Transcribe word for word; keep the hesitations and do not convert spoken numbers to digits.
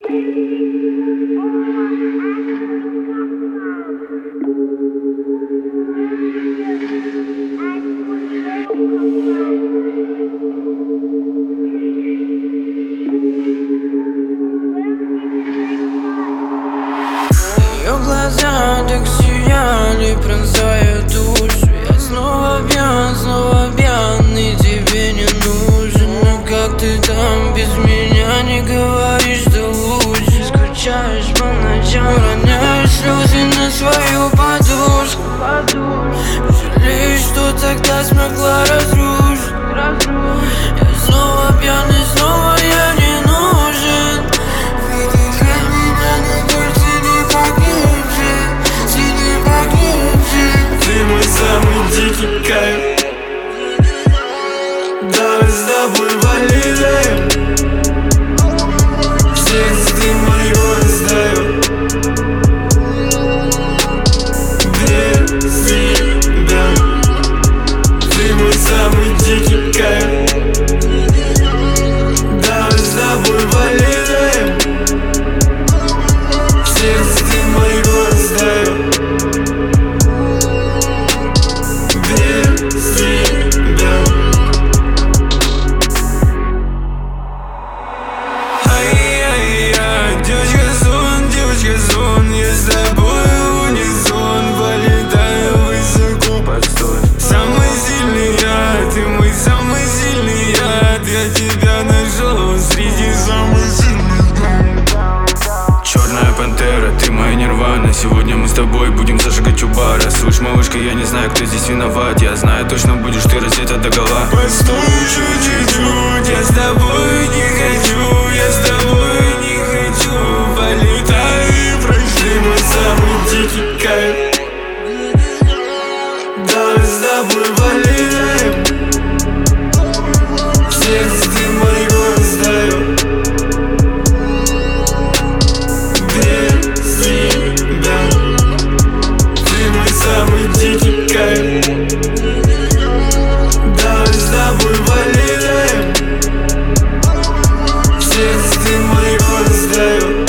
Ее глаза так сияли, пронзая душу. Я снова пьян, снова пьян, и тебе не нужен. Но как ты там без меня, не говоришь, что лучше. Скучаешь по ночам, роняешь слезы на свою подушку. Жалеешь, что тогда смогла разрушить. Я снова пьян, и снова я не нужен. Выдыхай меня, но больше не погибший. Ты не погибший. Ты мой самый дикий кайф. Давай с тобой валидаем. Сердце ты моего раздаю. Без тебя. Ты мой самый дикий кайф. Давай с тобой валидаем. Сердце ты моего раздаю. Без тебя. Ай-яй-яй, девочка сон, девочка сон, я с тобой в унисон, полетаю высоко, постой. Самый сильный я, ты мой самый сильный яд, я тебя нашел среди самых сильных. Черная пантера, ты моя нирвана. Сегодня мы с тобой будем зажигать у бара. Слышь, малышка, я не знаю, кто здесь виноват. Я знаю, точно будешь ты раздета догола. Постой еще чуть-чуть, я с тобой не хочу. Я с тобой не хочу. Полетай и прощай, мой самый дикий кайф. Давай с тобой валидаем. Сердце ты моего раздаю. Без тебя. Ты мой самый дикий кайф. Давай с тобой валидаем. Сердце ты моего раздаю.